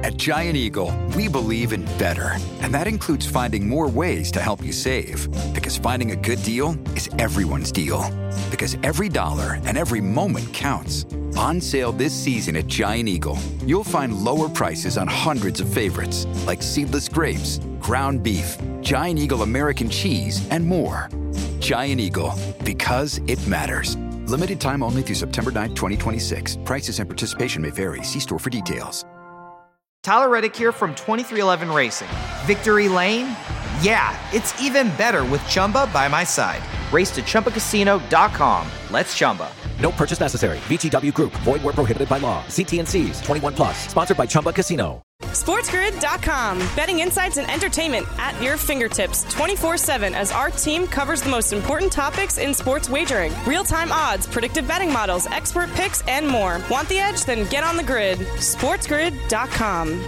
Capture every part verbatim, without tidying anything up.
At Giant Eagle, we believe in better. And that includes finding more ways to help you save. Because finding a good deal is everyone's deal. Because every dollar and every moment counts. On sale this season at Giant Eagle, you'll find lower prices on hundreds of favorites, like seedless grapes, ground beef, Giant Eagle American cheese, and more. Giant Eagle, because it matters. Limited time only through September ninth, twenty twenty-six. Prices and participation may vary. See store for details. Tyler Reddick here from twenty-three eleven Racing. Victory Lane? Yeah, it's even better with Chumba by my side. Race to Chumba Casino dot com. Let's Chumba. No purchase necessary. V G W Group. Void where prohibited by law. See T and C's. twenty-one plus. Sponsored by Chumba Casino. SportsGrid dot com. Betting insights and entertainment at your fingertips twenty-four seven as our team covers the most important topics in sports wagering. Real-time odds, predictive betting models, expert picks, and more. Want the edge? Then get on the grid. SportsGrid dot com.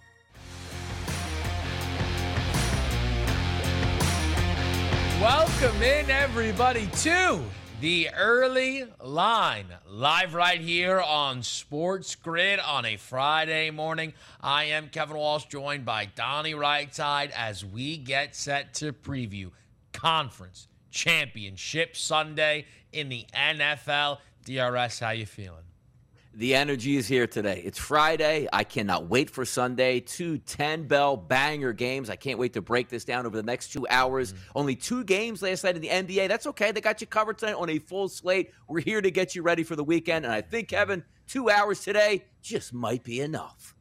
Welcome in, everybody, to the Early Line, live right here on Sports Grid on a Friday morning. I am Kevin Walsh, joined by Donnie Rightside as we get set to preview Conference Championship Sunday in the N F L. D R S, how you feeling? The energy is here today. It's Friday. I cannot wait for Sunday. Two ten-bell banger games. I can't wait to break this down over the next two hours. Mm-hmm. Only two games last night in the N B A. That's okay. They got you covered tonight on a full slate. We're here to get you ready for the weekend. And I think, Kevin, two hours today just might be enough.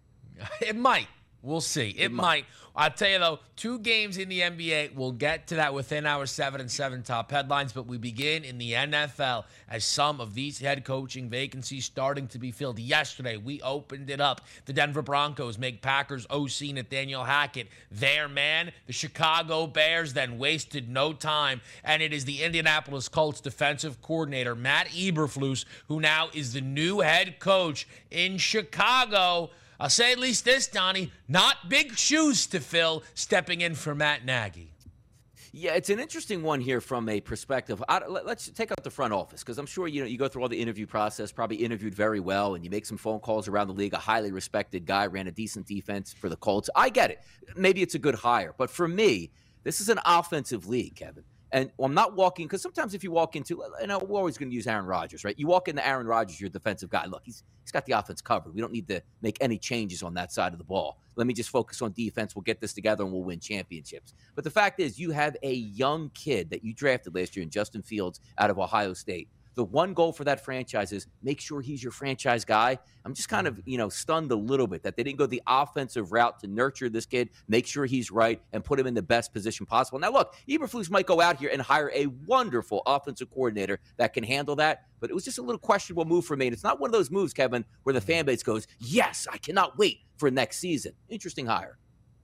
It might. We'll see. It, it might. might. I'll tell you, though, two games in the N B A. We'll get to that within our seven and seven top headlines, but we begin in the N F L as some of these head coaching vacancies starting to be filled. Yesterday, we opened it up. The Denver Broncos make Packers O C Nathaniel Hackett their man. The Chicago Bears then wasted no time, and it is the Indianapolis Colts defensive coordinator, Matt Eberflus, who now is the new head coach in Chicago. I'll say at least this, Donnie, not big shoes to fill stepping in for Matt Nagy. Yeah, it's an interesting one here from a perspective. I, let's take out the front office, because I'm sure you know you go through all the interview process, probably interviewed very well, and you make some phone calls around the league. A highly respected guy, ran a decent defense for the Colts. I get it. Maybe it's a good hire. But for me, this is an offensive league, Kevin. And I'm not walking, because sometimes if you walk into, you know, we're always going to use Aaron Rodgers, right? You walk into Aaron Rodgers, you're a defensive guy. Look, he's he's got the offense covered. We don't need to make any changes on that side of the ball. Let me just focus on defense. We'll get this together and we'll win championships. But the fact is, you have a young kid that you drafted last year in Justin Fields out of Ohio State. The one goal for that franchise is make sure he's your franchise guy. I'm just kind of, you know, stunned a little bit that they didn't go the offensive route to nurture this kid, make sure he's right, and put him in the best position possible. Now, look, Eberflus might go out here and hire a wonderful offensive coordinator that can handle that, but it was just a little questionable move for me. And it's not one of those moves, Kevin, where the fan base goes, yes, I cannot wait for next season. Interesting hire.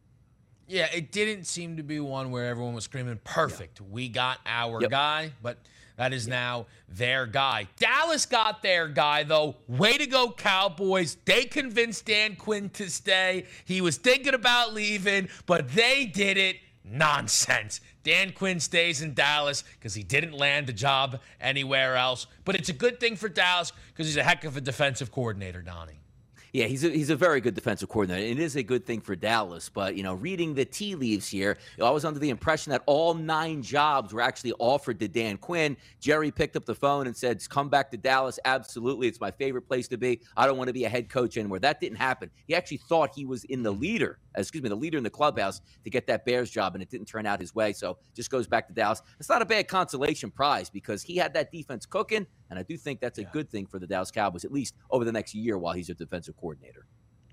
Yeah, it didn't seem to be one where everyone was screaming, perfect, yeah. we got our yep. guy, but that is now their guy. Dallas got their guy, though. Way to go, Cowboys. They convinced Dan Quinn to stay. He was thinking about leaving, but they did it. Nonsense. Dan Quinn stays in Dallas because he didn't land a job anywhere else. But it's a good thing for Dallas because he's a heck of a defensive coordinator, Donnie. Yeah, he's a, he's a very good defensive coordinator. It is a good thing for Dallas. But, you know, reading the tea leaves here, I was under the impression that all nine jobs were actually offered to Dan Quinn. Jerry picked up the phone and said, come back to Dallas. Absolutely. It's my favorite place to be. I don't want to be a head coach anymore. That didn't happen. He actually thought he was in the leader, excuse me, the leader in the clubhouse to get that Bears job, and it didn't turn out his way. So just goes back to Dallas. It's not a bad consolation prize because he had that defense cooking. And I do think that's a yeah. good thing for the Dallas Cowboys, at least over the next year while he's a defensive coordinator.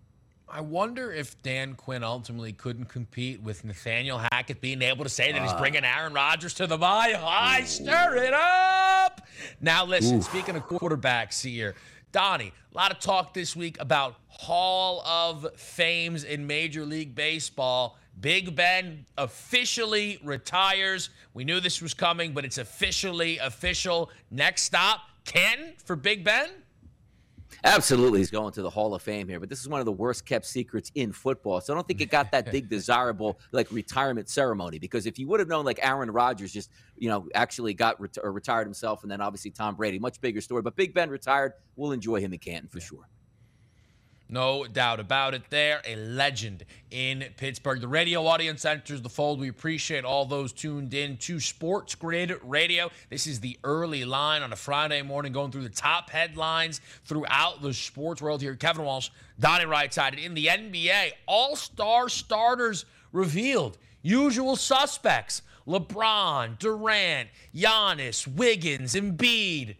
I wonder if Dan Quinn ultimately couldn't compete with Nathaniel Hackett being able to say that uh, he's bringing Aaron Rodgers to the mile high. Stir it up. Now, listen, oof. Speaking of quarterbacks here, Donnie, a lot of talk this week about Hall of Fames in Major League Baseball. Big Ben officially retires. We knew this was coming, but it's officially official. Next stop, Canton for Big Ben? Absolutely, he's going to the Hall of Fame here, but this is one of the worst-kept secrets in football, so I don't think it got that big, desirable, like, retirement ceremony, because if you would have known, like, Aaron Rodgers just, you know, actually got ret- or retired himself, and then obviously Tom Brady, much bigger story, but Big Ben retired, we'll enjoy him in Canton for sure. No doubt about it there. A legend in Pittsburgh. The radio audience enters the fold. We appreciate all those tuned in to Sports Grid Radio. This is the early line on a Friday morning, going through the top headlines throughout the sports world here. Kevin Walsh, Donnie Right-Side. In the N B A, all-star starters revealed. Usual suspects. LeBron, Durant, Giannis, Wiggins, Embiid.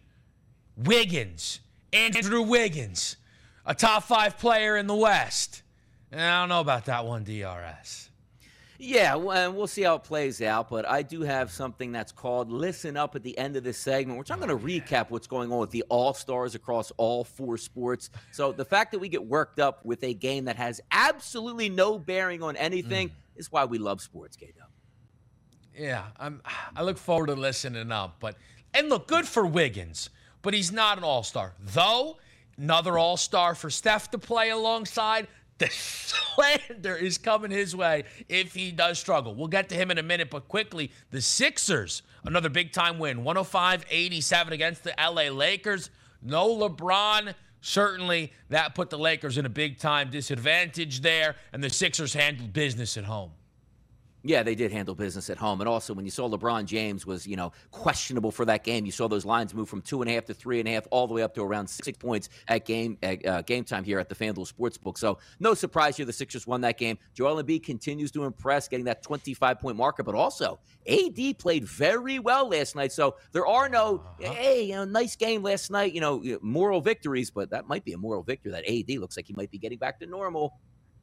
Wiggins. Andrew Wiggins. A top five player in the West. I don't know about that one, D R S. Yeah, well, we'll see how it plays out, but I do have something that's called Listen Up at the end of this segment, which I'm going to recap what's going on with the All-Stars across all four sports. So the fact that we get worked up with a game that has absolutely no bearing on anything mm. is why we love sports, K-Dub. Yeah, I'm, I look forward to listening up. But and look, good for Wiggins, but he's not an all-star. Though, another all-star for Steph to play alongside. The slander is coming his way if he does struggle. We'll get to him in a minute, but quickly, the Sixers, another big-time win, one oh five eighty-seven against the L A Lakers. No LeBron. Certainly, that put the Lakers in a big-time disadvantage there, and the Sixers handled business at home. Yeah, they did handle business at home. And also, when you saw LeBron James was, you know, questionable for that game, you saw those lines move from two and a half to three and a half, all the way up to around six points at game at, uh, game time here at the FanDuel Sportsbook. So no surprise here, the Sixers won that game. Joel Embiid continues to impress, getting that twenty-five point marker. But also, A D played very well last night. So there are no, uh-huh. hey, you know, nice game last night, you know, moral victories. But that might be a moral victory. That A D looks like he might be getting back to normal.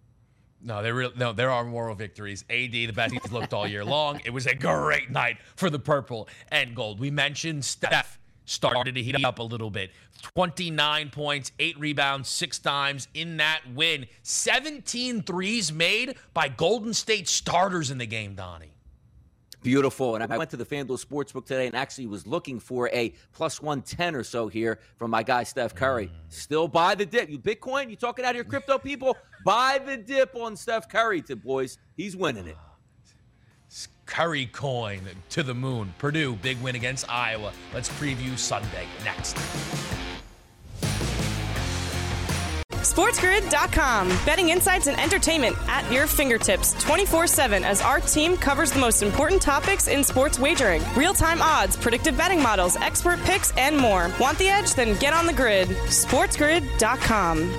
No, there really, no, there are moral victories. A D, the best he's looked all year long. It was a great night for the purple and gold. We mentioned Steph started to heat up a little bit. twenty-nine points, eight rebounds, six dimes in that win. seventeen threes made by Golden State starters in the game, Donnie. Beautiful. And I went to the FanDuel Sportsbook today and actually was looking for a plus one ten or so here from my guy, Steph Curry. Mm. Still buy the dip. You Bitcoin, you talking out here, crypto people? Buy the dip on Steph Curry, to boys. He's winning it. Curry coin to the moon. Purdue, big win against Iowa. Let's preview Sunday next. SportsGrid dot com. Betting insights and entertainment at your fingertips twenty-four seven as our team covers the most important topics in sports wagering. Real-time odds, predictive betting models, expert picks, and more. Want the edge? Then get on the grid. SportsGrid dot com.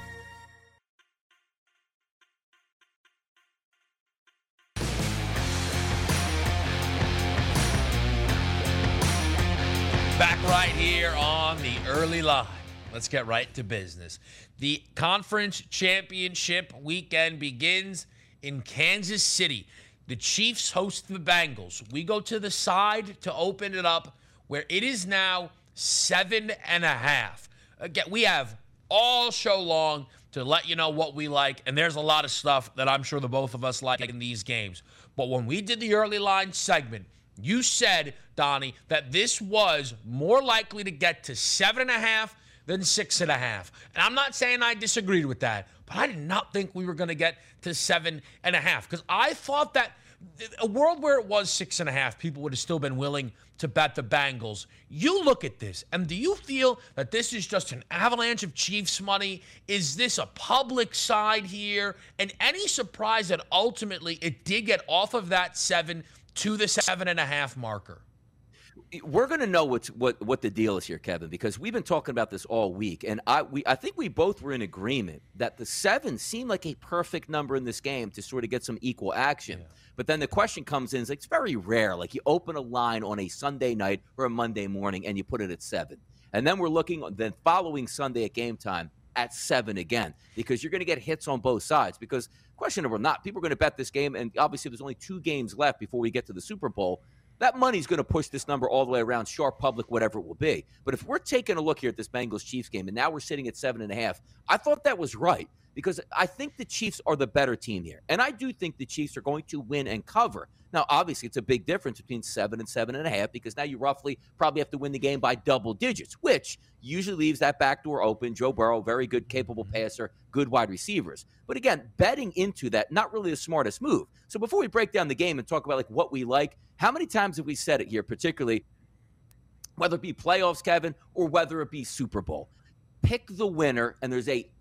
Back right here on the early line. Let's get right to business. The conference championship weekend begins in Kansas City. The Chiefs host the Bengals. We go to the side to open it up, where it is now seven and a half. Again, we have all show long to let you know what we like, and there's a lot of stuff that I'm sure the both of us like in these games. But when we did the early line segment, you said, Donnie, that this was more likely to get to seven and a half than six and a half. And I'm not saying I disagreed with that, but I did not think we were going to get to seven and a half, because I thought that a world where it was six and a half, people would have still been willing to bet the Bengals. You look at this, and do you feel that this is just an avalanche of Chiefs money? Is this a public side here? And any surprise that ultimately it did get off of that seven to the seven and a half marker? We're going to know what's, what what the deal is here, Kevin, because we've been talking about this all week, and I we I think we both were in agreement that the seven seemed like a perfect number in this game to sort of get some equal action. Yeah. But then the question comes in, is like, it's very rare. Like, you open a line on a Sunday night or a Monday morning and you put it at seven. And then we're looking then following Sunday at game time at seven again, because you're going to get hits on both sides. Because questionable or not, people are going to bet this game, and obviously there's only two games left before we get to the Super Bowl. That money's going to push this number all the way around, sharp public, whatever it will be. But if we're taking a look here at this Bengals-Chiefs game, and now we're sitting at seven and a half, I thought that was right, because I think the Chiefs are the better team here. And I do think the Chiefs are going to win and cover. Now, obviously, it's a big difference between seven and seven and a half, because now you roughly probably have to win the game by double digits, which usually leaves that back door open. Joe Burrow, very good, capable passer, good wide receivers. But again, betting into that, not really the smartest move. So before we break down the game and talk about like what we like, how many times have we said it here, particularly whether it be playoffs, Kevin, or whether it be Super Bowl? Pick the winner, and there's a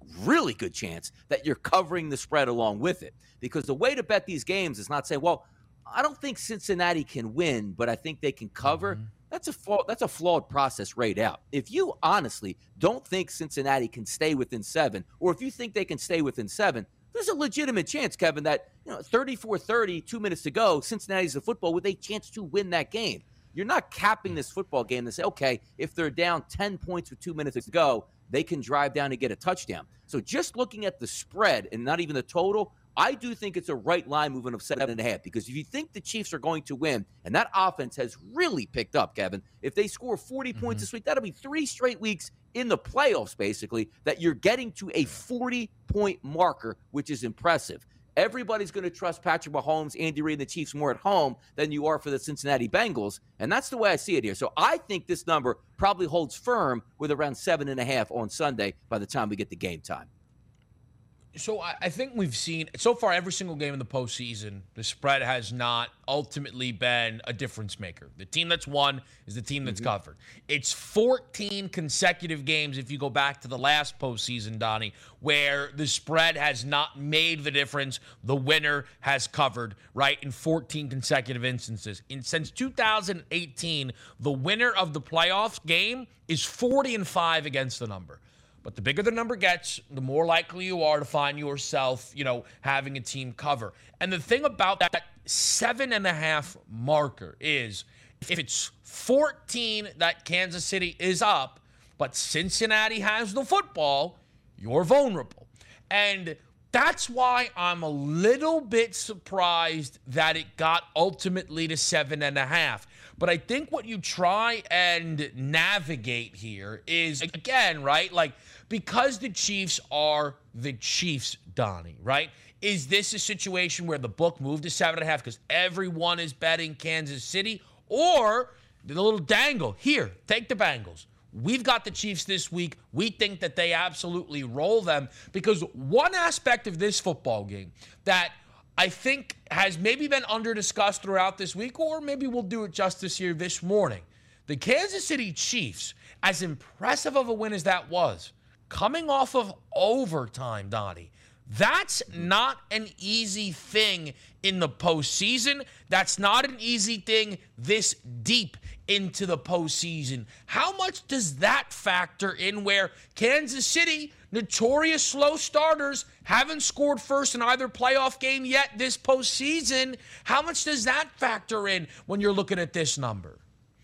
really good chance that you're covering the spread along with it. Because the way to bet these games is not say, well, I don't think Cincinnati can win, but I think they can cover. Mm-hmm. That's a flaw, that's a flawed process right out. If you honestly don't think Cincinnati can stay within seven, or if you think they can stay within seven, there's a legitimate chance, Kevin, that you know thirty-four thirty, two minutes to go, Cincinnati's a football with a chance to win that game. You're not capping this football game to say, okay, if they're down ten points with two minutes to go, they can drive down and get a touchdown. So just looking at the spread and not even the total, I do think it's a right line movement of seven and a half, because if you think the Chiefs are going to win, and that offense has really picked up, Kevin, if they score forty mm-hmm. points this week, that'll be three straight weeks in the playoffs, basically, that you're getting to a forty-point marker, which is impressive. Everybody's going to trust Patrick Mahomes, Andy Reid, and the Chiefs more at home than you are for the Cincinnati Bengals, and that's the way I see it here. So I think this number probably holds firm with around seven and a half on Sunday by the time we get to game time. So I think we've seen, so far, every single game in the postseason, the spread has not ultimately been a difference maker. The team that's won is the team that's mm-hmm. covered. It's fourteen consecutive games, if you go back to the last postseason, Donnie, where the spread has not made the difference. The winner has covered, right, in fourteen consecutive instances. And since two thousand eighteen, the winner of the playoff game is forty and five against the number. But the bigger the number gets, the more likely you are to find yourself, you know, having a team cover. And the thing about that seven and a half marker is if it's fourteen that Kansas City is up, but Cincinnati has the football, you're vulnerable. And that's why I'm a little bit surprised that it got ultimately to seven and a half. But I think what you try and navigate here is, again, right, like, because the Chiefs are the Chiefs, Donnie, right? Is this a situation where the book moved to seven and a half because everyone is betting Kansas City? Or the little dangle, here, take the Bengals. We've got the Chiefs this week. We think that they absolutely roll them, because one aspect of this football game that I think has maybe been under-discussed throughout this week, or maybe we'll do it justice here this morning. The Kansas City Chiefs, as impressive of a win as that was, coming off of overtime, Donnie, that's not an easy thing in the postseason. That's not an easy thing this deep into the postseason. How much does that factor in where Kansas City, notorious slow starters, haven't scored first in either playoff game yet this postseason? How much does that factor in when you're looking at this number?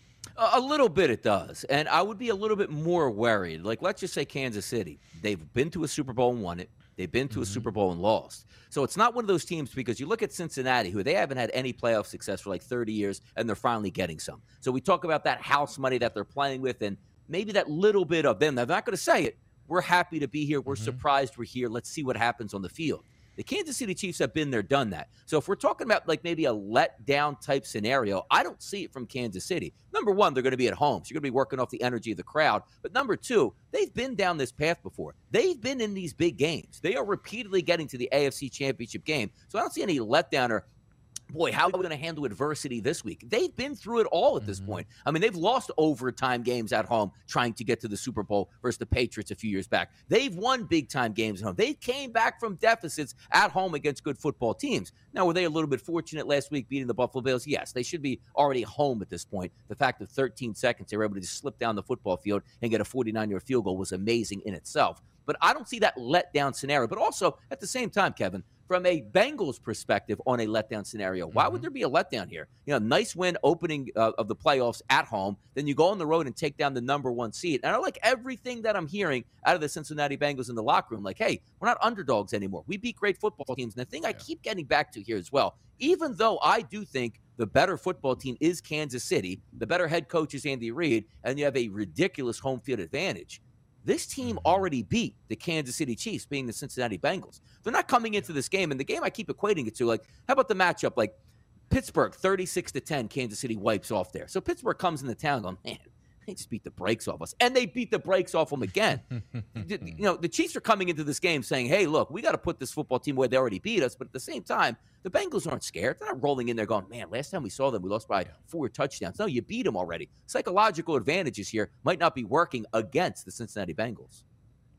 A little bit it does, and I would be a little bit more worried. Like, let's just say Kansas City. They've been to a Super Bowl and won it. They've been to mm-hmm. a Super Bowl and lost. So it's not one of those teams, because you look at Cincinnati, who they haven't had any playoff success for like thirty years, and they're finally getting some. So we talk about that house money that they're playing with, and maybe that little bit of them. They're not going to say it. We're happy to be here. We're mm-hmm. surprised we're here. Let's see what happens on the field. The Kansas City Chiefs have been there, done that. So if we're talking about like maybe a letdown type scenario, I don't see it from Kansas City. Number one, they're going to be at home, so you're going to be working off the energy of the crowd. But number two, they've been down this path before. They've been in these big games. They are repeatedly getting to the A F C Championship game. So I don't see any letdown or, boy, how are we going to handle adversity this week? They've been through it all at this mm-hmm. point. I mean, they've lost overtime games at home trying to get to the Super Bowl versus the Patriots a few years back. They've won big-time games at home. They came back from deficits at home against good football teams. Now, were they a little bit fortunate last week beating the Buffalo Bills? Yes, they should be already home at this point. The fact of thirteen seconds, they were able to just slip down the football field and get a forty-nine-yard field goal was amazing in itself. But I don't see that letdown scenario. But also, at the same time, Kevin, from a Bengals perspective on a letdown scenario, why mm-hmm. would there be a letdown here? You know, nice win opening uh, of the playoffs at home. Then you go on the road and take down the number one seed. And I like everything that I'm hearing out of the Cincinnati Bengals in the locker room. Like, hey, we're not underdogs anymore. We beat great football teams. And the thing yeah. I keep getting back to here as well, even though I do think the better football team is Kansas City, the better head coach is Andy Reid, and you have a ridiculous home field advantage. This team already beat the Kansas City Chiefs, being the Cincinnati Bengals. They're not coming into this game, and the game I keep equating it to, like, how about the matchup? Like, Pittsburgh, thirty-six to ten, Kansas City wipes off there. So Pittsburgh comes into town going, man, they just beat the brakes off us. And they beat the brakes off them again. You know, the Chiefs are coming into this game saying, hey, look, we got to put this football team where they already beat us. But at the same time, the Bengals aren't scared. They're not rolling in there going, man, last time we saw them, we lost by four touchdowns. No, you beat them already. Psychological advantages here might not be working against the Cincinnati Bengals.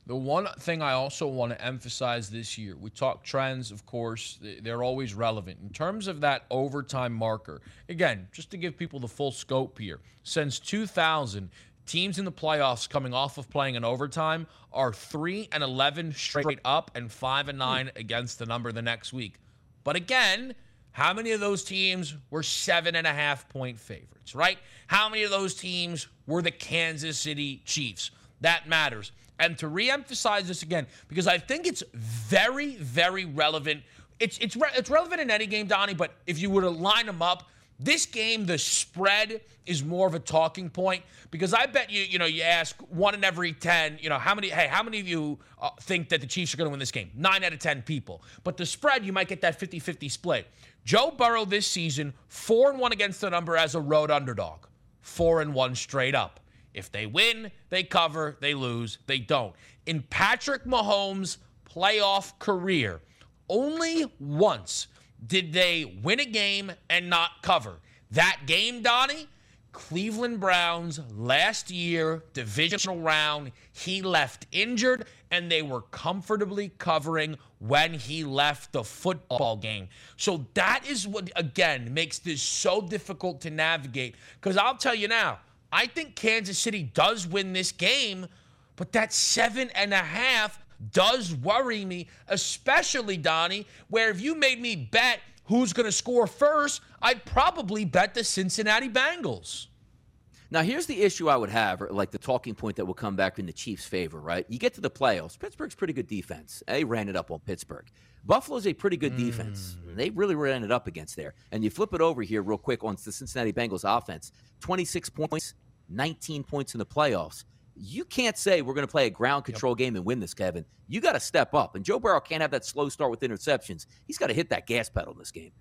The one thing I also want to emphasize this year, we talk trends, of course, they're always relevant. In terms of that overtime marker, again, just to give people the full scope here, since two thousand, teams in the playoffs coming off of playing in overtime are three and eleven straight up and five and nine against the number the next week. But again, how many of those teams were seven and a half point favorites, right? How many of those teams were the Kansas City Chiefs? That matters. And to reemphasize this again, because I think it's very, very relevant. It's it's re- it's relevant in any game, Donnie, but if you were to line them up, this game, the spread is more of a talking point, because I bet you, you know, you ask one in every ten, you know, how many, hey, how many of you uh, think that the Chiefs are going to win this game? Nine out of ten people. But the spread, you might get that fifty-fifty split. Joe Burrow this season, four and one against the number as a road underdog, four and one straight up. If they win, they cover. They lose, they don't. In Patrick Mahomes' playoff career, only once did they win a game and not cover. That game, Donnie, Cleveland Browns last year, divisional round, he left injured, and they were comfortably covering when he left the football game. So that is what, again, makes this so difficult to navigate. Because I'll tell you now, I think Kansas City does win this game, but that seven and a half does worry me, especially, Donnie, where if you made me bet who's going to score first, I'd probably bet the Cincinnati Bengals. Now, here's the issue I would have, or like the talking point that will come back in the Chiefs' favor, right? You get to the playoffs. Pittsburgh's pretty good defense. They ran it up on Pittsburgh. Buffalo's a pretty good defense. Mm. They really ran it up against there. And you flip it over here real quick on the Cincinnati Bengals offense. twenty-six points, nineteen points in the playoffs. You can't say we're going to play a ground control yep. game and win this, Kevin. You got to step up. And Joe Burrow can't have that slow start with interceptions. He's got to hit that gas pedal in this game.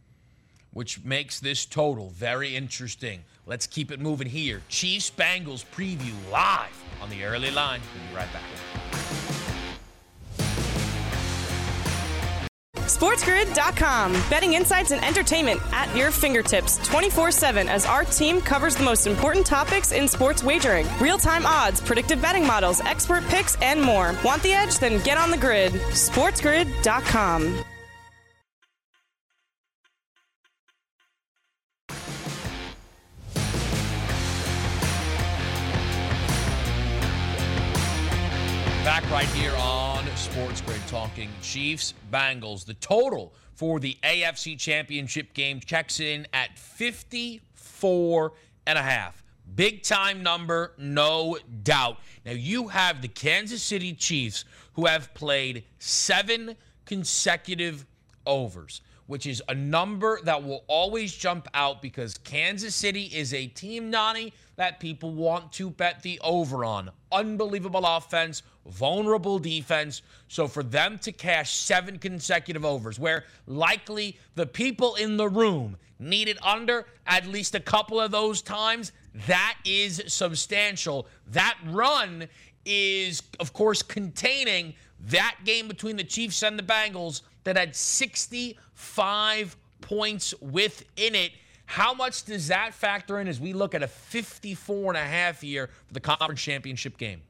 Which makes this total very interesting. Let's keep it moving here. Chiefs Bengals preview live on the early line. We'll be right back. SportsGrid dot com. Betting insights and entertainment at your fingertips twenty-four seven as our team covers the most important topics in sports wagering. Real-time odds, predictive betting models, expert picks, and more. Want the edge? Then get on the grid. SportsGrid dot com. Back right here on Sports Grid talking Chiefs, Bengals. The total for the A F C Championship game checks in at fifty-four and a half. Big time number, no doubt. Now you have the Kansas City Chiefs, who have played seven consecutive overs, which is a number that will always jump out because Kansas City is a team, Nani, that people want to bet the over on. Unbelievable offense, vulnerable defense. So for them to cash seven consecutive overs, where likely the people in the room needed under at least a couple of those times, that is substantial. That run is, of course, containing that game between the Chiefs and the Bengals that had sixty-five points within it. How much does that factor in as we look at a fifty-four and a half here for the conference championship game?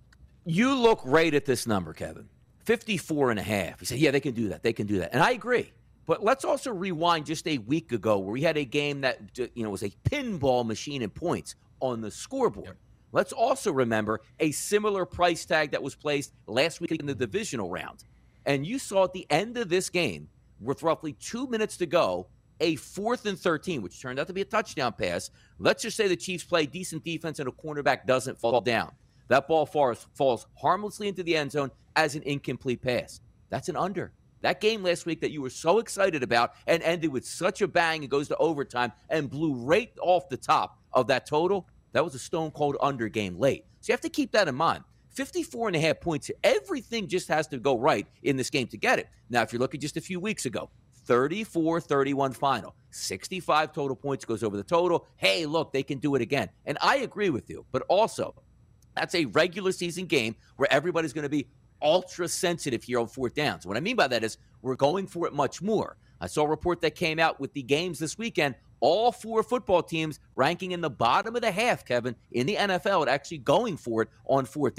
You look right at this number, Kevin. fifty-four and a half. You say, yeah, they can do that. They can do that. And I agree. But let's also rewind just a week ago where we had a game that, you know, was a pinball machine in points on the scoreboard. Yep. Let's also remember a similar price tag that was placed last week in the divisional round. And you saw at the end of this game, with roughly two minutes to go, a fourth and thirteen, which turned out to be a touchdown pass. Let's just say the Chiefs play decent defense and a cornerback doesn't fall down. That ball falls, falls harmlessly into the end zone as an incomplete pass. That's an under. That game last week that you were so excited about and ended with such a bang, it goes to overtime and blew right off the top of that total, that was a stone-cold under game late. So you have to keep that in mind. fifty-four and a half points here. Everything just has to go right in this game to get it. Now, if you're looking just a few weeks ago, thirty-four thirty-one final. sixty-five total points goes over the total. Hey, look, they can do it again. And I agree with you. But also, that's a regular season game where everybody's going to be ultra sensitive here on fourth downs. What I mean by that is we're going for it much more. I saw a report that came out with the games this weekend. All four football teams ranking in the bottom of the half, Kevin, in the N F L at actually going for it on fourth down.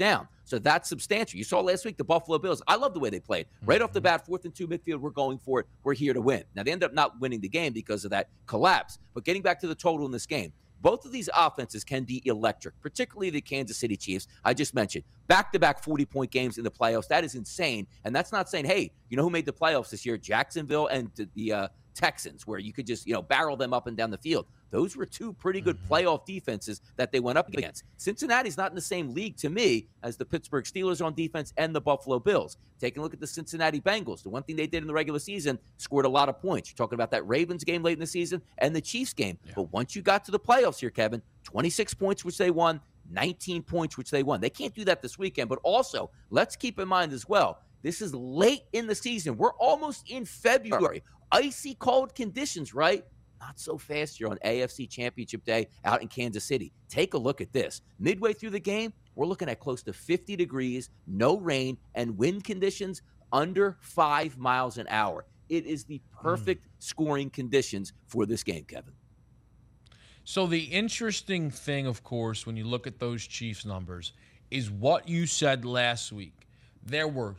So that's substantial. You saw last week the Buffalo Bills. I love the way they played. Right mm-hmm. off the bat, fourth and two midfield, we're going for it. We're here to win. Now, they ended up not winning the game because of that collapse. But getting back to the total in this game, both of these offenses can be electric, particularly the Kansas City Chiefs. I just mentioned back-to-back forty-point games in the playoffs. That is insane. And that's not saying, hey, you know who made the playoffs this year? Jacksonville and the uh, Texans, where you could just, you know, barrel them up and down the field. Those were two pretty good playoff defenses that they went up against. Cincinnati's not in the same league to me as the Pittsburgh Steelers on defense and the Buffalo Bills. Taking a look at the Cincinnati Bengals, the one thing they did in the regular season, scored a lot of points. You're talking about that Ravens game late in the season and the Chiefs game. Yeah. But once you got to the playoffs here, Kevin, twenty-six points, which they won, nineteen points, which they won. They can't do that this weekend. But also, let's keep in mind as well, this is late in the season. We're almost in February. Icy cold conditions, right? Not so fast here on A F C Championship Day out in Kansas City. Take a look at this. Midway through the game, we're looking at close to fifty degrees, no rain, and wind conditions under five miles an hour. It is the perfect mm. scoring conditions for this game, Kevin. So the interesting thing, of course, when you look at those Chiefs numbers, is what you said last week. There were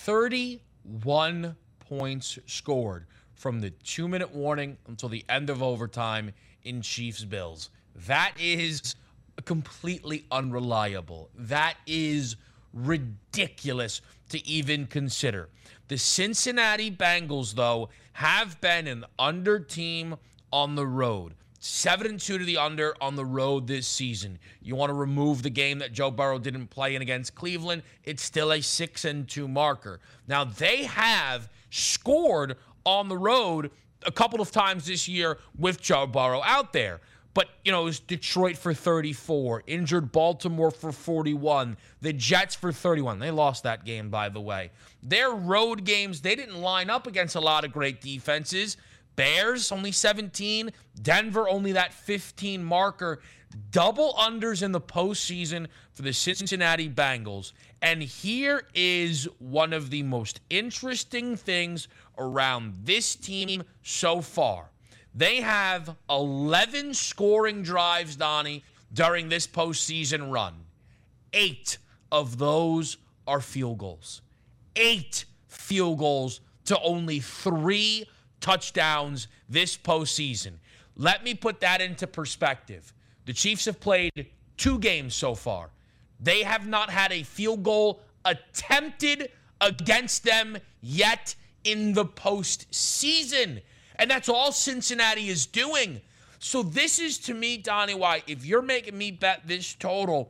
thirty-one points scored from the two-minute warning until the end of overtime in Chiefs-Bills. That is completely unreliable. That is ridiculous to even consider. The Cincinnati Bengals, though, have been an under team on the road. seven and two to the under on the road this season. You want to remove the game that Joe Burrow didn't play in against Cleveland, it's still a six and two marker. Now, they have scored on the road a couple of times this year with Joe Burrow out there. But, you know, it was Detroit for thirty-four, injured Baltimore for forty-one, the Jets for thirty-one. They lost that game, by the way. Their road games, they didn't line up against a lot of great defenses. Bears, only seventeen. Denver, only that fifteen marker. Double unders in the postseason for the Cincinnati Bengals. And here is one of the most interesting things around this team so far. They have eleven scoring drives, Donnie, during this postseason run. Eight of those are field goals. Eight field goals to only three touchdowns this postseason. Let me put that into perspective. The Chiefs have played two games so far. They have not had a field goal attempted against them yet in the postseason. And that's all Cincinnati is doing. So this is, to me, Donnie, why if you're making me bet this total,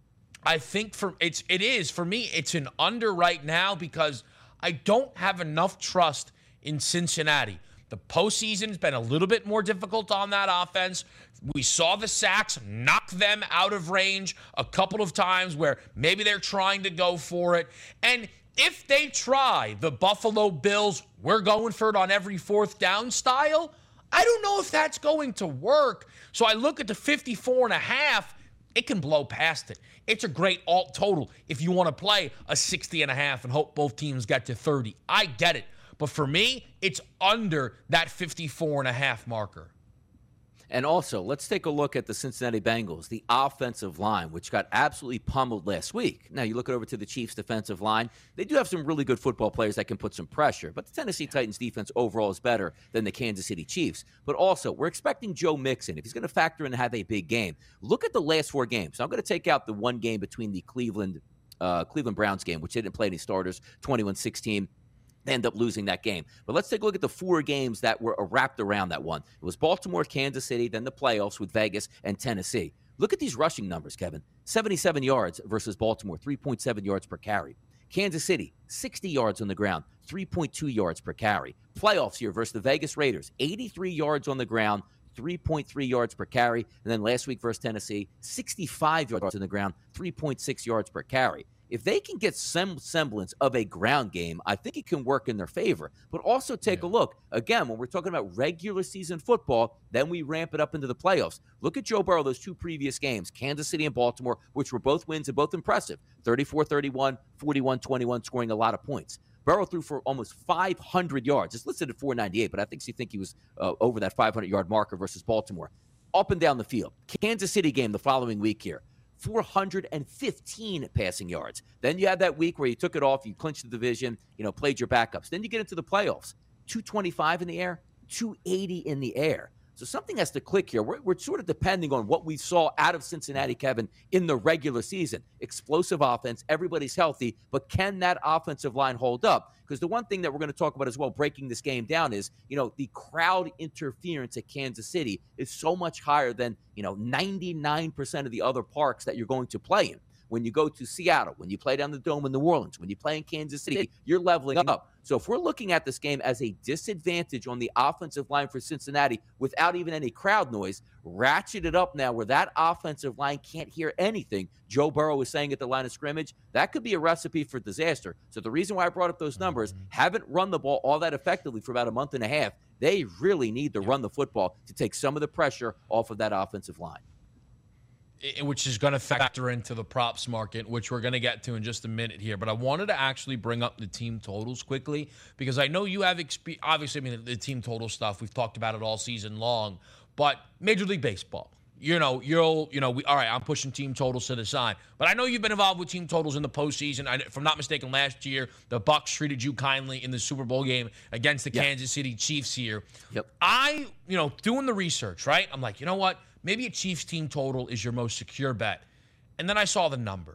I think for it's it is for me it's an under right now because I don't have enough trust in Cincinnati. The postseason's been a little bit more difficult on that offense. We saw the sacks knock them out of range a couple of times where maybe they're trying to go for it. And if they try the Buffalo Bills, we're going for it on every fourth down style, I don't know if that's going to work. So I look at the fifty-four and a half, it can blow past it. It's a great alt total if you want to play a sixty and a half and hope both teams get to thirty. I get it. But for me, it's under that fifty-four and a half marker. And also, let's take a look at the Cincinnati Bengals, the offensive line, which got absolutely pummeled last week. Now, you look over to the Chiefs' defensive line. They do have some really good football players that can put some pressure, but the Tennessee Titans defense overall is better than the Kansas City Chiefs. But also, we're expecting Joe Mixon, if he's going to factor in and have a big game. Look at the last four games. So I'm going to take out the one game between the Cleveland uh, Cleveland Browns game, which they didn't play any starters, twenty-one sixteen. They end up losing that game. But let's take a look at the four games that were wrapped around that one. It was Baltimore, Kansas City, then the playoffs with Vegas and Tennessee. Look at these rushing numbers, Kevin. seventy-seven yards versus Baltimore, three point seven yards per carry. Kansas City, sixty yards on the ground, three point two yards per carry. Playoffs here versus the Vegas Raiders, eighty-three yards on the ground, three point three yards per carry. And then last week versus Tennessee, sixty-five yards on the ground, three point six yards per carry. If they can get some semblance of a ground game, I think it can work in their favor. But also take yeah. a look. Again, when we're talking about regular season football, then we ramp it up into the playoffs. Look at Joe Burrow, those two previous games, Kansas City and Baltimore, which were both wins and both impressive. thirty-four thirty-one, forty-one twenty-one, scoring a lot of points. Burrow threw for almost five hundred yards. It's listed at four ninety-eight, but I think you think he was uh, over that five hundred yard marker versus Baltimore. Up and down the field. Kansas City game the following week here. four hundred fifteen passing yards. Then you had that week where you took it off, you clinched the division, you know, played your backups. Then you get into the playoffs, two twenty-five in the air, two eighty in the air. So something has to click here. We're, we're sort of depending on what we saw out of Cincinnati, Kevin, in the regular season. Explosive offense, everybody's healthy, but can that offensive line hold up? Because the one thing that we're going to talk about as well, breaking this game down, is, you know, the crowd interference at Kansas City is so much higher than, you know, ninety-nine percent of the other parks that you're going to play in. When you go to Seattle, when you play down the Dome in New Orleans, when you play in Kansas City, you're leveling up. So if we're looking at this game as a disadvantage on the offensive line for Cincinnati without even any crowd noise, ratchet it up now where that offensive line can't hear anything. Joe Burrow was saying at the line of scrimmage, that could be a recipe for disaster. So the reason why I brought up those numbers, haven't run the ball all that effectively for about a month and a half. They really need to run the football to take some of the pressure off of that offensive line. Which is going to factor into the props market, which we're going to get to in just a minute here. But I wanted to actually bring up the team totals quickly because I know you have exp- obviously, I mean, the team total stuff, we've talked about it all season long, but Major League Baseball, you know, you'll, you know, we, all right, I'm pushing team totals to the side, but I know you've been involved with team totals in the postseason. I, if I'm not mistaken, last year, the Bucs treated you kindly in the Super Bowl game against the yep. Kansas City Chiefs here. Yep. I, you know, doing the research, right? I'm like, you know what? Maybe a Chiefs team total is your most secure bet. And then I saw the number,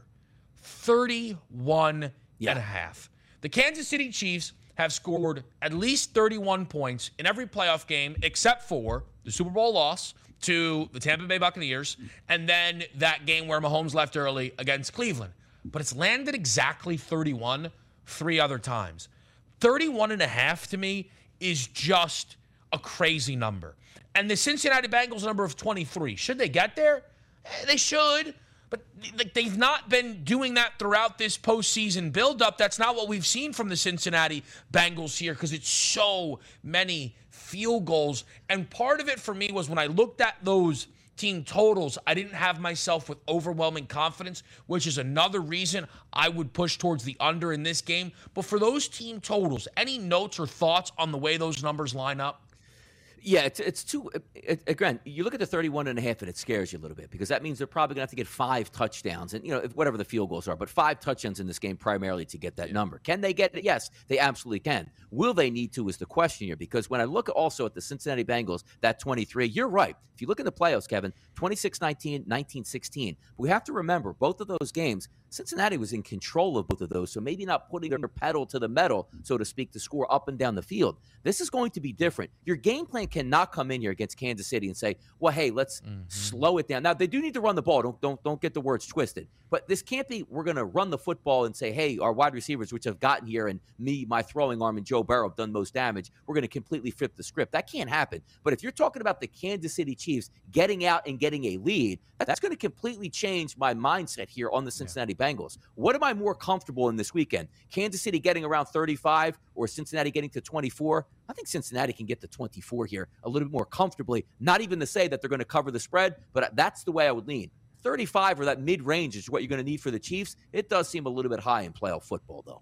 thirty-one yeah. and a half. The Kansas City Chiefs have scored at least thirty-one points in every playoff game except for the Super Bowl loss to the Tampa Bay Buccaneers and then that game where Mahomes left early against Cleveland. But it's landed exactly thirty-one three other times. thirty-one and a half to me is just a crazy number. And the Cincinnati Bengals number of twenty-three. Should they get there? They should. But like they've not been doing that throughout this postseason buildup. That's not what we've seen from the Cincinnati Bengals here because it's so many field goals. And part of it for me was when I looked at those team totals, I didn't have myself with overwhelming confidence, which is another reason I would push towards the under in this game. But for those team totals, any notes or thoughts on the way those numbers line up? Yeah, it's it's too it, again, you look at the thirty-one and a half and it scares you a little bit because that means they're probably going to have to get five touchdowns and, you know, whatever the field goals are, but five touchdowns in this game primarily to get that yeah. number. Can they get it? Yes, they absolutely can. Will they need to is the question here because when I look also at the Cincinnati Bengals, that twenty-three, you're right. If you look in the playoffs, Kevin, twenty-six nineteen, nineteen sixteen, we have to remember both of those games, Cincinnati was in control of both of those, so maybe not putting their pedal to the metal, so to speak, to score up and down the field. This is going to be different. Your game plan cannot come in here against Kansas City and say, well, hey, let's mm-hmm. slow it down. Now, they do need to run the ball. Don't don't don't get the words twisted. But this can't be we're going to run the football and say, hey, our wide receivers, which have gotten here, and me, my throwing arm, and Joe Burrow have done most damage, we're going to completely flip the script. That can't happen. But if you're talking about the Kansas City Chiefs getting out and getting a lead, that's going to completely change my mindset here on the Cincinnati yeah. Bengals. What am I more comfortable in this weekend? Kansas City getting around thirty-five or Cincinnati getting to twenty-four? I think Cincinnati can get to twenty-four here a little bit more comfortably. Not even to say that they're going to cover the spread, but that's the way I would lean. thirty-five or that mid-range is what you're going to need for the Chiefs. It does seem a little bit high in playoff football, though.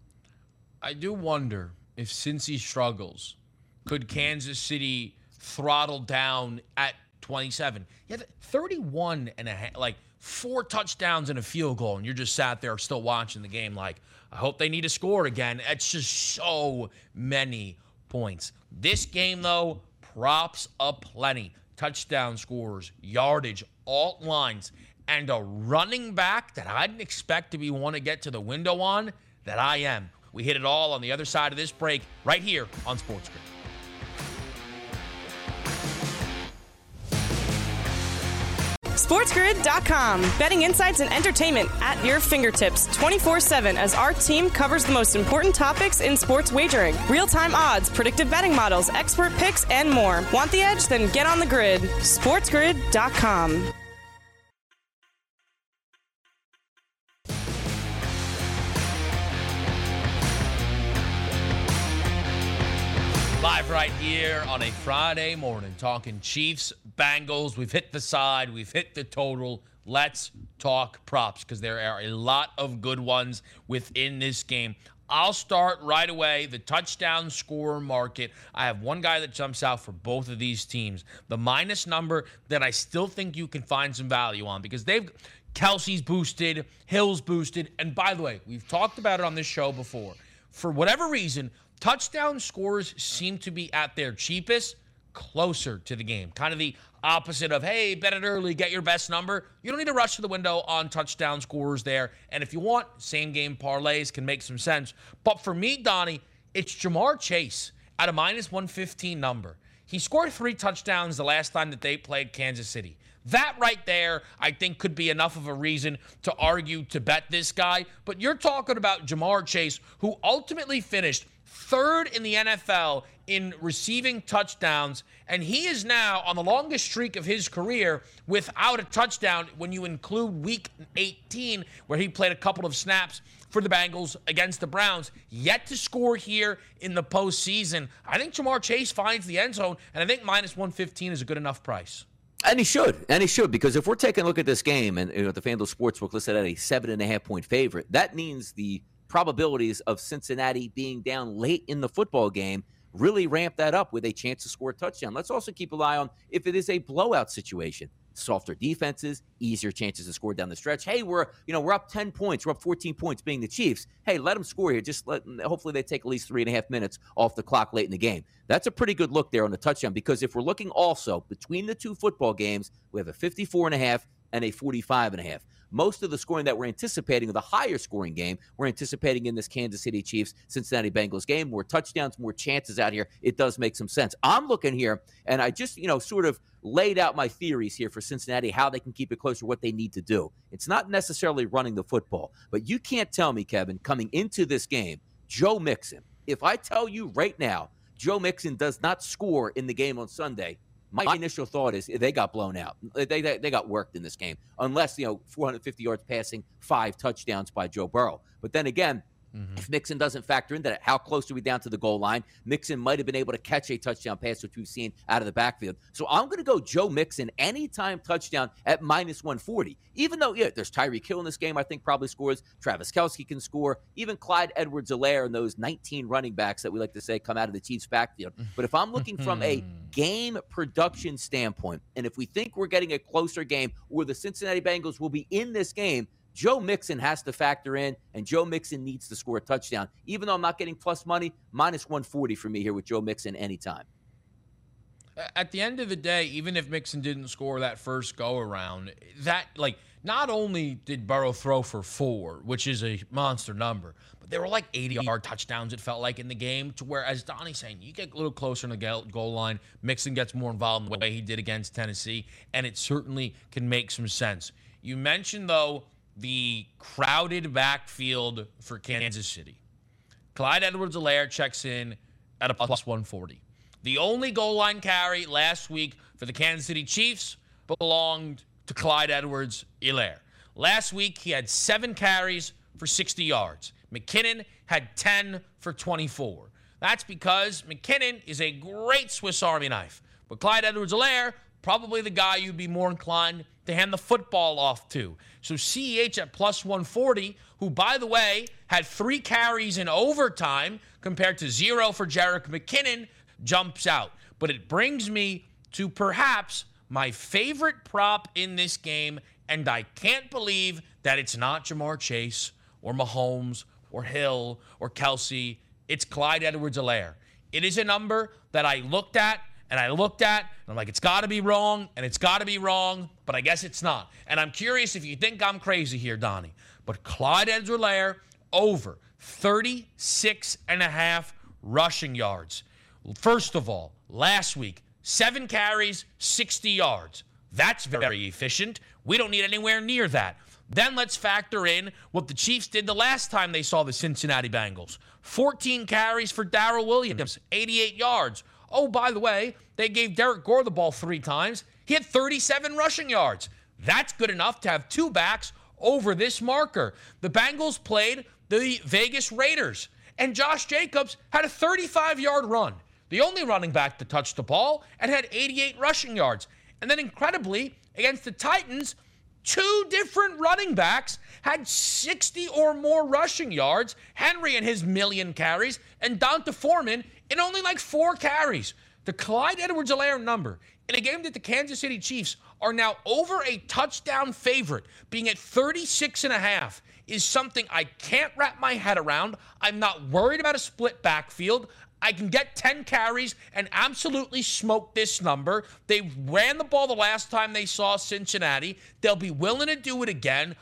I do wonder if Cincy struggles, could Kansas City throttle down at twenty-seven? Yeah, thirty-one and a half, like four touchdowns and a field goal, and you're just sat there still watching the game like, I hope they need to score again. It's just so many points. This game, though, props aplenty. Touchdown scores, yardage, alt lines, and a running back that I didn't expect to be one to get to the window on, that I am. We hit it all on the other side of this break right here on SportsGrid. SportsGrid dot com. Betting insights and entertainment at your fingertips twenty-four seven as our team covers the most important topics in sports wagering. Real-time odds, predictive betting models, expert picks, and more. Want the edge? Then get on the grid. SportsGrid dot com. Live right here on a Friday morning, talking Chiefs, Bengals. We've hit the side. We've hit the total. Let's talk props because there are a lot of good ones within this game. I'll start right away. The touchdown scorer market. I have one guy that jumps out for both of these teams. The minus number that I still think you can find some value on because they've Kelsey's boosted, Hill's boosted. And by the way, we've talked about it on this show before. For whatever reason, touchdown scores seem to be at their cheapest closer to the game. Kind of the opposite of, hey, bet it early, get your best number. You don't need to rush to the window on touchdown scores there. And if you want, same game parlays can make some sense. But for me, Donnie, it's Ja'Marr Chase at a minus one fifteen number. He scored three touchdowns the last time that they played Kansas City. That right there, I think, could be enough of a reason to argue to bet this guy. But you're talking about Ja'Marr Chase, who ultimately finished third in the N F L in receiving touchdowns, and he is now on the longest streak of his career without a touchdown when you include week eighteen, where he played a couple of snaps for the Bengals against the Browns, yet to score here in the postseason. I think Ja'Marr Chase finds the end zone, and I think minus one fifteen is a good enough price. And he should, and he should, because if we're taking a look at this game, and you know, the FanDuel Sportsbook listed at a seven and a half point favorite, that means the probabilities of Cincinnati being down late in the football game really ramp that up with a chance to score a touchdown. Let's also keep an eye on if it is a blowout situation. Softer defenses, easier chances to score down the stretch. Hey, we're you know we're up ten points, we're up fourteen points, being the Chiefs. Hey, let them score here. Just let hopefully they take at least three and a half minutes off the clock late in the game. That's a pretty good look there on the touchdown, because if we're looking also between the two football games, we have a fifty-four and a half and a forty-five and a half. Most of the scoring that we're anticipating, of the higher scoring game, we're anticipating in this Kansas City Chiefs Cincinnati Bengals game. More touchdowns, more chances out here. It does make some sense. I'm looking here, and I just, you know, sort of laid out my theories here for Cincinnati, how they can keep it closer, what they need to do. It's not necessarily running the football, but you can't tell me, Kevin, coming into this game, Joe Mixon, if I tell you right now, Joe Mixon does not score in the game on Sunday, my initial thought is they got blown out. They, they they got worked in this game, unless, you know, four hundred fifty yards passing, five touchdowns by Joe Burrow. But then again, mm-hmm. if Mixon doesn't factor into that, how close are we down to the goal line? Mixon might have been able to catch a touchdown pass, which we've seen out of the backfield. So I'm going to go Joe Mixon anytime touchdown at minus one forty. Even though, yeah, there's Tyreek Hill in this game, I think probably scores. Travis Kelce can score. Even Clyde Edwards-Helaire and those nineteen running backs that we like to say come out of the Chiefs' backfield. But if I'm looking from a game production standpoint, and if we think we're getting a closer game where the Cincinnati Bengals will be in this game, Joe Mixon has to factor in, and Joe Mixon needs to score a touchdown. Even though I'm not getting plus money, minus one forty for me here with Joe Mixon anytime. At the end of the day, even if Mixon didn't score that first go-around, that, like, not only did Burrow throw for four, which is a monster number, but there were like eighty-yard touchdowns, it felt like, in the game, to where, as Donnie's saying, you get a little closer in the goal line, Mixon gets more involved in the way he did against Tennessee, and it certainly can make some sense. You mentioned, though, the crowded backfield for Kansas City. Clyde Edwards-Helaire checks in at a plus one forty. The only goal line carry last week for the Kansas City Chiefs belonged to Clyde Edwards-Helaire. Last week, he had seven carries for sixty yards. McKinnon had ten for twenty-four. That's because McKinnon is a great Swiss Army knife. But Clyde Edwards-Helaire, probably the guy you'd be more inclined to hand the football off to. So C E H at plus one forty, who, by the way, had three carries in overtime compared to zero for Jerick McKinnon, jumps out. But it brings me to perhaps my favorite prop in this game, and I can't believe that it's not Ja'Marr Chase or Mahomes or Hill or Kelsey. It's Clyde Edwards-Helaire. It is a number that I looked at and I looked at, and I'm like, it's got to be wrong, and it's got to be wrong, but I guess it's not. And I'm curious if you think I'm crazy here, Donnie, but Clyde Edwards-Helaire over thirty-six and a half rushing yards. First of all, last week, seven carries, sixty yards. That's very efficient. We don't need anywhere near that. Then let's factor in what the Chiefs did the last time they saw the Cincinnati Bengals. fourteen carries for Darrell Williams, eighty-eight yards. Oh, by the way, they gave Derek Gore the ball three times. He had thirty-seven rushing yards. That's good enough to have two backs over this marker. The Bengals played the Vegas Raiders, and Josh Jacobs had a thirty-five-yard run, the only running back to touch the ball, and had eighty-eight rushing yards. And then incredibly, against the Titans, two different running backs had sixty or more rushing yards. Henry and his million carries, and Donta Foreman in only like four carries. The Clyde Edwards-Helaire number in a game that the Kansas City Chiefs are now over a touchdown favorite, being at thirty-six and a half, is something I can't wrap my head around. I'm not worried about a split backfield. I can get ten carries and absolutely smoke this number. They ran the ball the last time they saw Cincinnati. They'll be willing to do it again.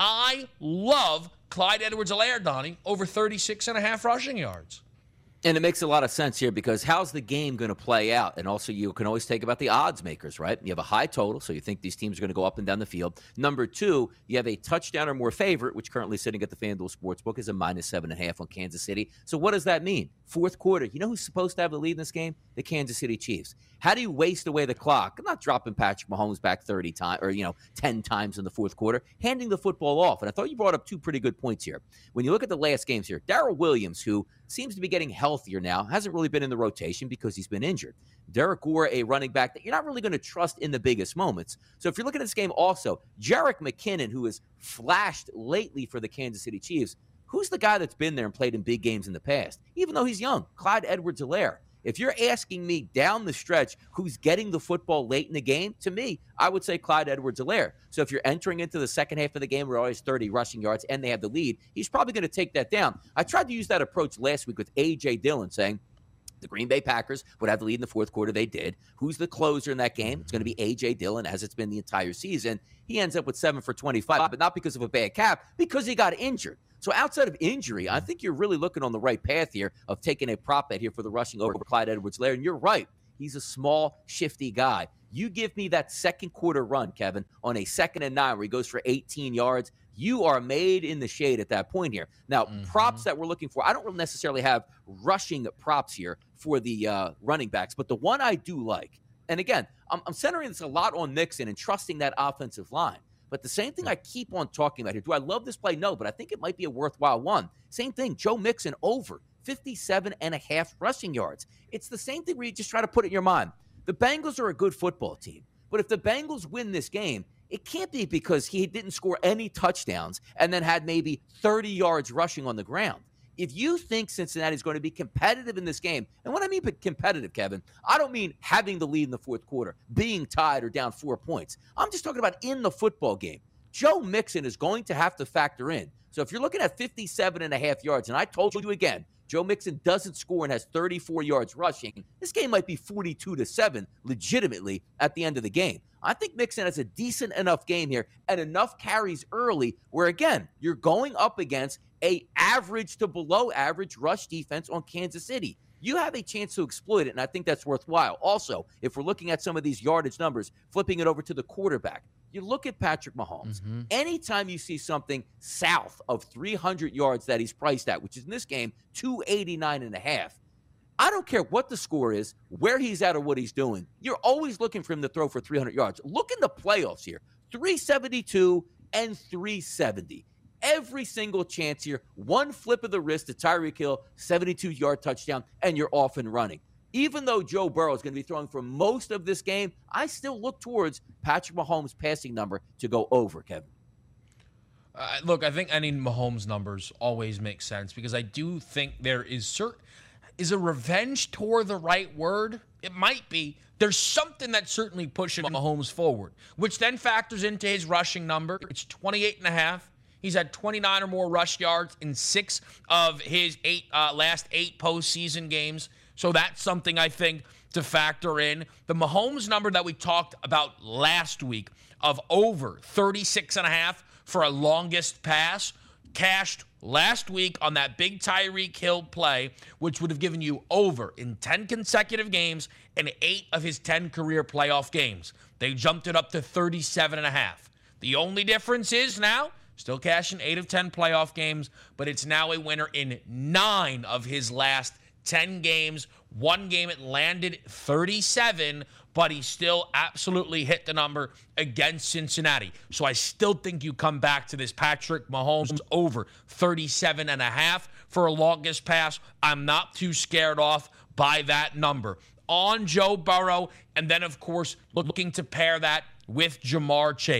I love Clyde Edwards-Helaire, Donnie, over thirty-six and a half rushing yards. And it makes a lot of sense here because how's the game going to play out? And also you can always take about the odds makers, right? You have a high total, so you think these teams are going to go up and down the field. Number two, you have a touchdown or more favorite, which currently sitting at the FanDuel Sportsbook is a minus seven and a half on Kansas City. So what does that mean? Fourth quarter, you know who's supposed to have the lead in this game? The Kansas City Chiefs. How do you waste away the clock? I'm not dropping Patrick Mahomes back thirty times or, you know, ten times in the fourth quarter, handing the football off. And I thought you brought up two pretty good points here. When you look at the last games here, Darrell Williams, who seems to be getting healthier now, hasn't really been in the rotation because he's been injured. Derek Gore, a running back that you're not really going to trust in the biggest moments. So if you're looking at this game also, Jerick McKinnon, who has flashed lately for the Kansas City Chiefs, who's the guy that's been there and played in big games in the past, even though he's young? Clyde Edwards-Helaire. If you're asking me down the stretch who's getting the football late in the game, to me, I would say Clyde Edwards-Helaire. So if you're entering into the second half of the game where always thirty rushing yards and they have the lead, he's probably going to take that down. I tried to use that approach last week with A J. Dillon, saying the Green Bay Packers would have the lead in the fourth quarter. They did. Who's the closer in that game? It's going to be A J. Dillon, as it's been the entire season. He ends up with seven for twenty-five, but not because of a bad cap, because he got injured. So outside of injury, I think you're really looking on the right path here of taking a prop bet here for the rushing over Clyde Edwards-Helaire. And you're right. He's a small, shifty guy. You give me that second quarter run, Kevin, on a second and nine where he goes for eighteen yards. You are made in the shade at that point here. Now, mm-hmm. props that we're looking for, I don't necessarily have rushing props here for the uh, running backs, but the one I do like, and again, I'm, I'm centering this a lot on Mixon and trusting that offensive line. But the same thing I keep on talking about here. Do I love this play? No, but I think it might be a worthwhile one. Same thing, Joe Mixon over fifty-seven and a half rushing yards. It's the same thing where you just try to put it in your mind. The Bengals are a good football team. But if the Bengals win this game, it can't be because he didn't score any touchdowns and then had maybe thirty yards rushing on the ground. If you think Cincinnati is going to be competitive in this game, and what I mean by competitive, Kevin, I don't mean having the lead in the fourth quarter, being tied or down four points. I'm just talking about in the football game. Joe Mixon is going to have to factor in. So if you're looking at fifty-seven and a half yards, and I told you again, Joe Mixon doesn't score and has thirty-four yards rushing, this game might be forty-two to seven legitimately at the end of the game. I think Mixon has a decent enough game here and enough carries early where, again, you're going up against a average to below average rush defense on Kansas City. You have a chance to exploit it, and I think that's worthwhile. Also, if we're looking at some of these yardage numbers, flipping it over to the quarterback, you look at Patrick Mahomes. Mm-hmm. Anytime you see something south of three hundred yards that he's priced at, which is in this game, two eighty-nine and a half, I don't care what the score is, where he's at or what he's doing. You're always looking for him to throw for three hundred yards. Look in the playoffs here, three seventy-two and three seventy. Every single chance here, one flip of the wrist to Tyreek Hill, seventy-two-yard touchdown, and you're off and running. Even though Joe Burrow is going to be throwing for most of this game, I still look towards Patrick Mahomes' passing number to go over, Kevin. Uh, look, I think any Mahomes numbers always make sense because I do think there is certain – is a revenge tour the right word? It might be. There's something that's certainly pushing Mahomes forward, which then factors into his rushing number. It's twenty-eight and a half. He's had twenty-nine or more rush yards in six of his eight uh, last eight postseason games. So that's something I think to factor in. The Mahomes number that we talked about last week of over thirty-six and a half for a longest pass cashed last week on that big Tyreek Hill play, which would have given you over in ten consecutive games and eight of his ten career playoff games. They jumped it up to thirty-seven and a half. The only difference is now still cashing eight of ten playoff games, but it's now a winner in nine of his last ten games. One game it landed thirty-seven, but he still absolutely hit the number against Cincinnati. So I still think you come back to this Patrick Mahomes over thirty-seven and a half for a longest pass. I'm not too scared off by that number. On Joe Burrow, and then, of course, looking to pair that with Jamar Chase.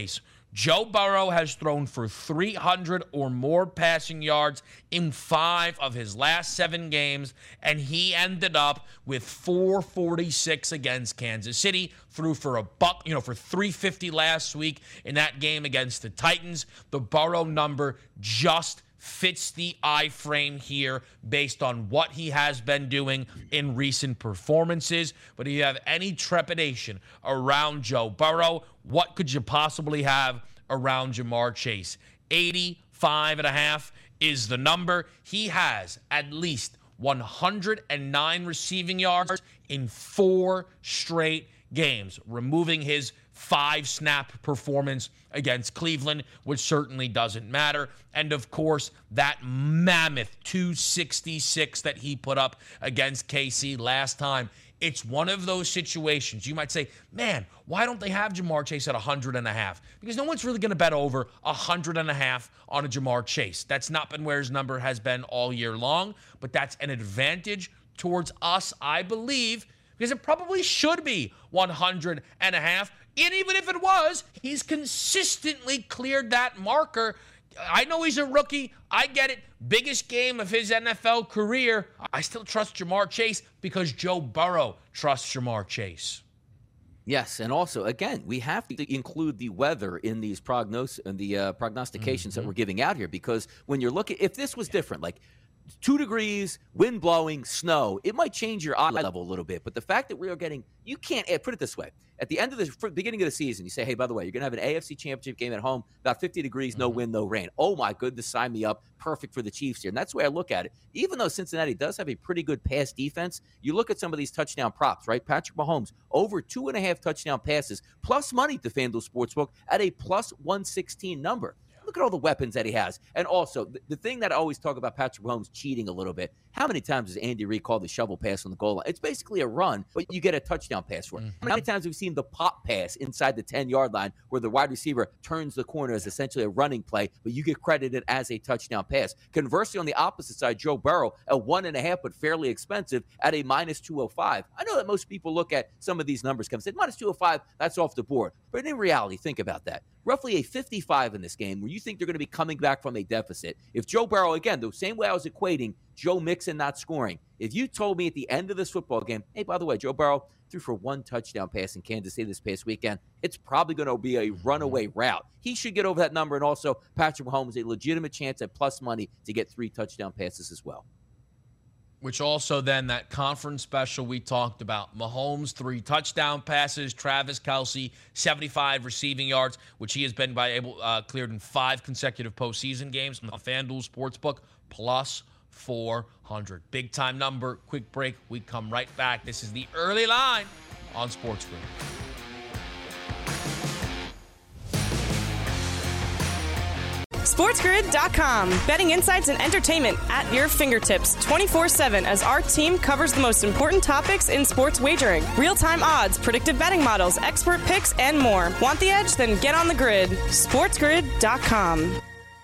Joe Burrow has thrown for three hundred or more passing yards in five of his last seven games, and he ended up with four forty-six against Kansas City, threw for a buck, you know, for three fifty last week in that game against the Titans. The Burrow number just fits the iframe here based on what he has been doing in recent performances. But if you have any trepidation around Joe Burrow, what could you possibly have around Ja'Marr Chase? eighty-five and a half is the number. He has at least one hundred nine receiving yards in four straight games, removing his five-snap performance against Cleveland, which certainly doesn't matter. And, of course, that mammoth two sixty-six that he put up against K C last time. It's one of those situations. You might say, man, why don't they have Ja'Marr Chase at one hundred and a half? Because no one's really going to bet over one hundred and a half on a Ja'Marr Chase. That's not been where his number has been all year long, but that's an advantage towards us, I believe, because it probably should be one hundred and a half. And even if it was, he's consistently cleared that marker. I know he's a rookie. I get it. Biggest game of his N F L career. I still trust Ja'Marr Chase because Joe Burrow trusts Ja'Marr Chase. Yes, and also, again, we have to include the weather in these prognos and the uh, prognostications mm-hmm. that we're giving out here, because when you're looking, if this was different, like two degrees, wind blowing, snow, it might change your eye level a little bit. But the fact that we are getting, you can't, put it this way, at the end of the beginning of the season, you say, hey, by the way, you're going to have an A F C Championship game at home, about fifty degrees, no wind, no rain. Oh, my goodness, sign me up. Perfect for the Chiefs here. And that's the way I look at it. Even though Cincinnati does have a pretty good pass defense, you look at some of these touchdown props, right? Patrick Mahomes, over two and a half touchdown passes, plus money to FanDuel Sportsbook at a plus one sixteen number. Look at all the weapons that he has. And also, the, the thing that I always talk about Patrick Mahomes cheating a little bit, how many times has Andy Reid called the shovel pass on the goal line? It's basically a run, but you get a touchdown pass for it. Mm-hmm. How many times have we seen the pop pass inside the ten-yard line where the wide receiver turns the corner as essentially a running play, but you get credited as a touchdown pass? Conversely, on the opposite side, Joe Burrow, at one and a half, but fairly expensive, at a minus two oh five. I know that most people look at some of these numbers and say, minus two oh five, that's off the board. But in reality, think about that. Roughly a fifty-five in this game where you think they're going to be coming back from a deficit. If Joe Burrow, again, the same way I was equating Joe Mixon not scoring, if you told me at the end of this football game, hey, by the way, Joe Burrow threw for one touchdown pass in Kansas City this past weekend, it's probably going to be a runaway route. He should get over that number. And also, Patrick Mahomes, a legitimate chance at plus money to get three touchdown passes as well. Which also then that conference special we talked about. Mahomes, three touchdown passes. Travis Kelce, seventy-five receiving yards, which he has been by able uh, cleared in five consecutive postseason games on the FanDuel Sportsbook, plus four hundred. Big time number. Quick break. We come right back. This is the early line on Sports Grid. SportsGrid dot com. Betting insights and entertainment at your fingertips twenty-four seven as our team covers the most important topics in sports wagering. Real-time odds, predictive betting models, expert picks, and more. Want the edge? Then get on the grid. SportsGrid dot com.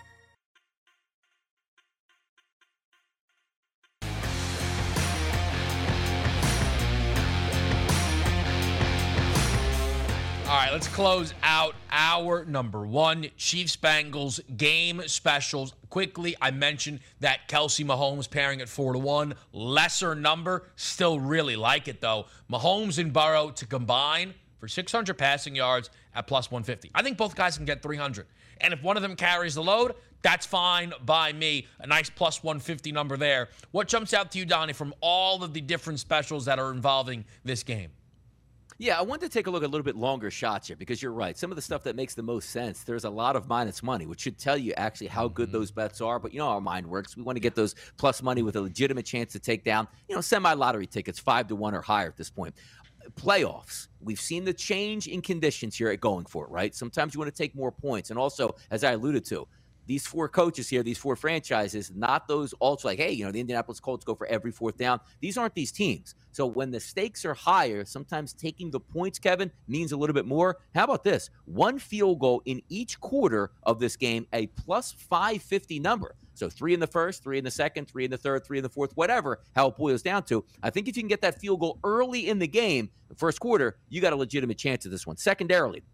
All right, let's close out our number one Chiefs-Bengals game specials. Quickly, I mentioned that Kelce Mahomes pairing at four to one. Lesser number. Still really like it, though. Mahomes and Burrow to combine for six hundred passing yards at plus one fifty. I think both guys can get three hundred. And if one of them carries the load, that's fine by me. A nice plus one fifty number there. What jumps out to you, Donnie, from all of the different specials that are involving this game? Yeah, I wanted to take a look at a little bit longer shots here because you're right. Some of the stuff that makes the most sense, there's a lot of minus money, which should tell you actually how good mm-hmm. those bets are. But you know how our mind works. We want to get those plus money with a legitimate chance to take down, you know, semi-lottery tickets, five to one or higher at this point. Playoffs. We've seen the change in conditions here at going for it, right? Sometimes you want to take more points. And also, as I alluded to, these four coaches here, these four franchises, not those also like, hey, you know, the Indianapolis Colts go for every fourth down. These aren't these teams. So when the stakes are higher, sometimes taking the points, Kevin, means a little bit more. How about this? One field goal in each quarter of this game, a plus five fifty number. So three in the first, three in the second, three in the third, three in the fourth, whatever, how it boils down to. I think if you can get that field goal early in the game, the first quarter, you got a legitimate chance at this one. Secondarily,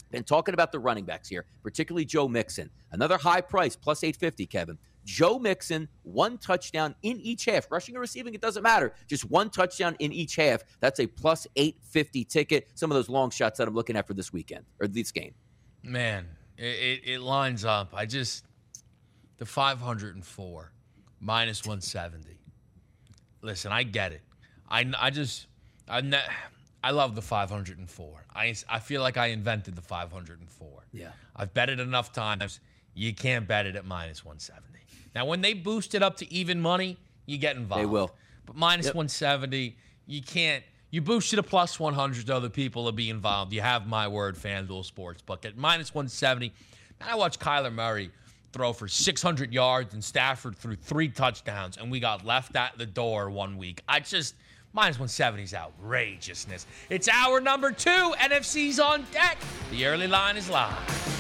Been talking about the running backs here, particularly Joe Mixon. Another high price, plus eight fifty, Kevin. Joe Mixon, one touchdown in each half. Rushing or receiving, it doesn't matter. Just one touchdown in each half. That's a plus eight fifty ticket. Some of those long shots that I'm looking at for this weekend, or this game. Man, it, it, it lines up. I just, the five hundred four, minus one seventy. Listen, I get it. I, I just, I, ne- I love the five hundred four. I, I feel like I invented the five hundred four. Yeah. I've bet it enough times. You can't bet it at minus one seventy. Now, when they boost it up to even money, you get involved. They will. But minus Yep. one seventy, you can't. You boost it to plus one hundred, other people will be involved. You have my word, FanDuel Sportsbook. At minus one seventy, and I watched Kyler Murray throw for six hundred yards and Stafford threw three touchdowns, and we got left at the door one week. I just, minus one seventy is outrageousness. It's hour number two. N F C's on deck. The early line is live.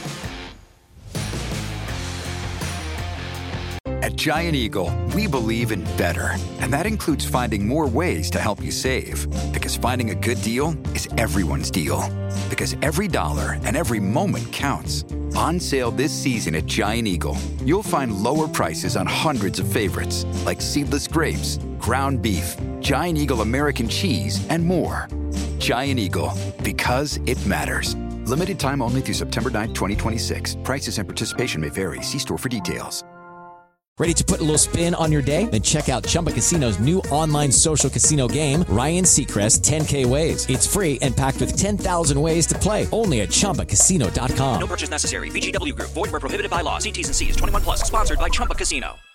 At Giant Eagle, we believe in better. And that includes finding more ways to help you save. Because finding a good deal is everyone's deal. Because every dollar and every moment counts. On sale this season at Giant Eagle, you'll find lower prices on hundreds of favorites, like seedless grapes, ground beef, Giant Eagle American cheese, and more. Giant Eagle, because it matters. Limited time only through September ninth, twenty twenty-six. Prices and participation may vary. See store for details. Ready to put a little spin on your day? Then check out Chumba Casino's new online social casino game, Ryan Seacrest ten K Ways. It's free and packed with ten thousand ways to play. Only at Chumba Casino dot com. No purchase necessary. V G W Group. Void where prohibited by law. See T's and C's. twenty-one plus. Sponsored by Chumba Casino.